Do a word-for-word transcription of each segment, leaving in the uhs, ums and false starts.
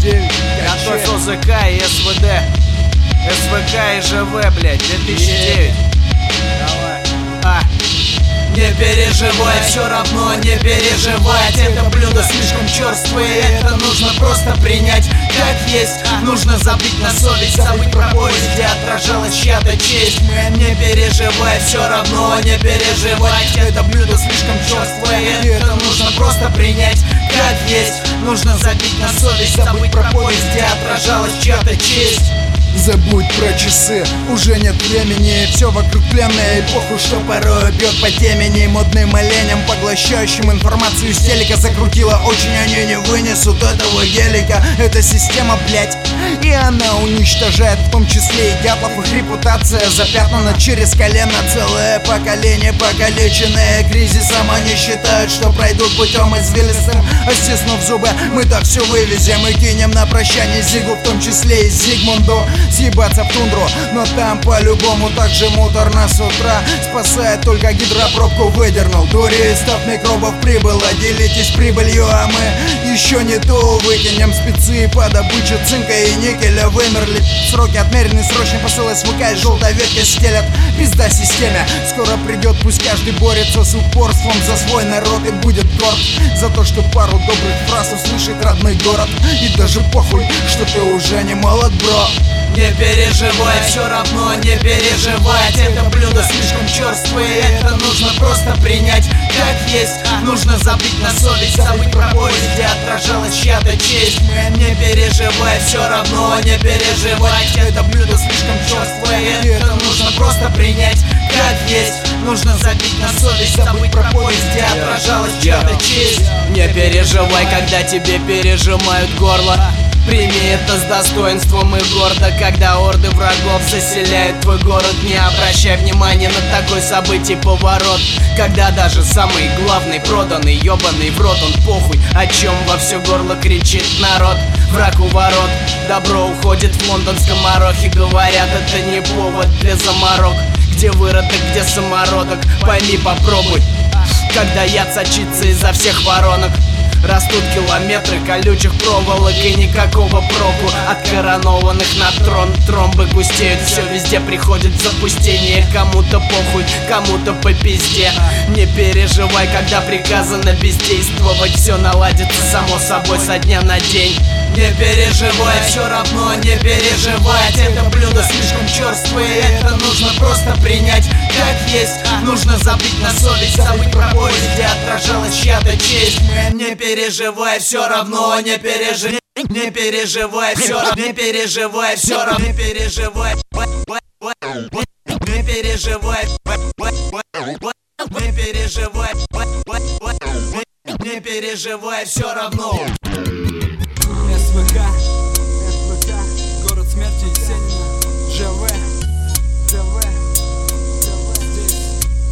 девять. Готовь ОЗК и СВД. СВК и ЖВ, блядь, две тысячи девять. Давай. А. Не переживай, все равно не переживать. Это блюдо слишком черствое, это нужно просто принять как есть. Нужно забыть на совесть, забыть про поезд, где отражалась чья-то честь. Не переживай, все равно не переживать. Это блюдо слишком черствое, это нужно просто принять как есть. Нужно забить на совесть, забыть про поезд, где отражалась чья-то честь. Забудь про часы, уже нет времени. Все вокруг пленное, эпоху, что порой бьет по темени. Модным оленям, поглощающим информацию с телека, закрутила очень, они не вынесут этого гелика. Это система, блять, и она уничтожает в том числе и дятлов. Их репутация запятнана через колено. Целое поколение покалеченное кризисом. Они считают, что пройдут путем извилистым. А стиснув зубы, мы так все вывезем и кинем на прощание Зигу, в том числе и Зигмунду. Съебаться в тундру, но там по-любому так же муторно с утра. Спасает только гидропробку выдернул. Туристов микробов прибыло, делитесь прибылью, а мы еще не то выкинем. Спецы по добыче цинка и никеля вымерли. Сроки отмерены, срочный посыл СВК и желтой ветки стелят. Пизда системе, скоро придет, пусть каждый борется с упорством за свой народ и будет торт за то, что пару добрых фраз услышит родной город. И даже похуй, что ты уже не молод, бро. Не переживай, все равно не переживать. Это блюдо слишком черствое, это нужно просто принять как есть. Нужно забыть на совесть, забыть про поезд, где отражалась чья-то честь. Не переживай, все равно не переживать. Это блюдо слишком черствое, это нужно просто принять как есть. Нужно забить на совесть, забыть про поезд, где отражалась чья-то честь. Не переживай, когда тебе пережимают горло. Прими это с достоинством и гордо. Когда орды врагов заселяют твой город, не обращай внимания на такой событий поворот. Когда даже самый главный проданный, ебаный в рот, он похуй, о чем во все горло кричит народ. Враг у ворот, добро уходит в лондонском орохе. Говорят, это не повод для заморок. Где выродок, где самородок, пойми, попробуй. Когда яд сочится изо всех воронок, растут километры колючих проволок и никакого проку от коронованных на трон. Тромбы густеют, все везде приходит запустение. Кому-то похуй, кому-то по пизде. Не переживай, когда приказано бездействовать. Все наладится само собой со дня на день. Не переживай, все равно не переживать. Это блюдо слишком черствое, это нужно просто принять как есть. Нужно забыть на совесть, забыть про поезд, где отражалась чья-то честь. Не переживай, все равно не переживай. Не переживай, все равно не переживай, все равно не переживай. Не переживай, не переживай, не переживай, все равно. СВК, СВК, город смерти Есенина, ЖВ, ЖВ, здесь.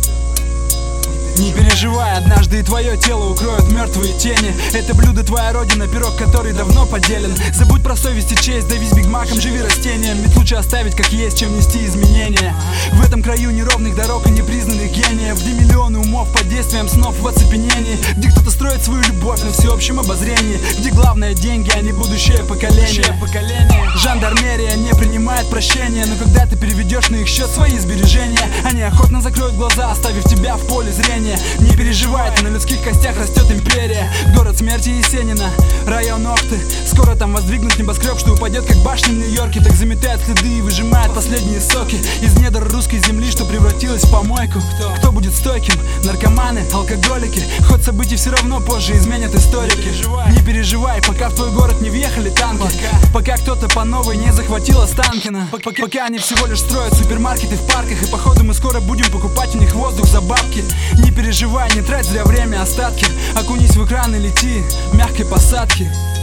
Не переживай, однажды и твое тело укроют мертвые тени. Это блюдо твоя родина, пирог, который давно поделен. Забудь про совесть и честь, давись бигмаком, живи растением. Ведь лучше оставить как есть, чем нести изменения. В этом краю неровных дорог и непризнанных гениев, где миллионы умов под действием снов в оцепенении, где кто-то строит свою любовь на всеобщем обозрении, где главное деньги, а не будущее поколение. Жандармерия не принимает прощения, но когда ты переведешь на их счет свои сбережения, они охотно закроют глаза, оставив тебя в поле зрения. Не переживай, на людских костях растет империя. Город смерти Есенина, район Охты. Скоро там воздвигнут небоскреб, что упадет как башня в Нью-Йорке. Так заметает следы и выжимает последние соки из недр русской земли, что превратилась в помойку. Кто, Кто будет стойким? Наркоманы, алкоголики. Ход событий все равно позже изменят историки. Не переживай, не переживай, пока в твой город не въехали танки. Пока, пока кто-то по новой не захватил Останкино. Пока, пока они всего лишь строят супермаркеты в парках. И походу мы скоро будем покупать у них воздух за бабки. Не переживай, не трать зря время, остатки. Окунись в экран и лети в мягкой посадке.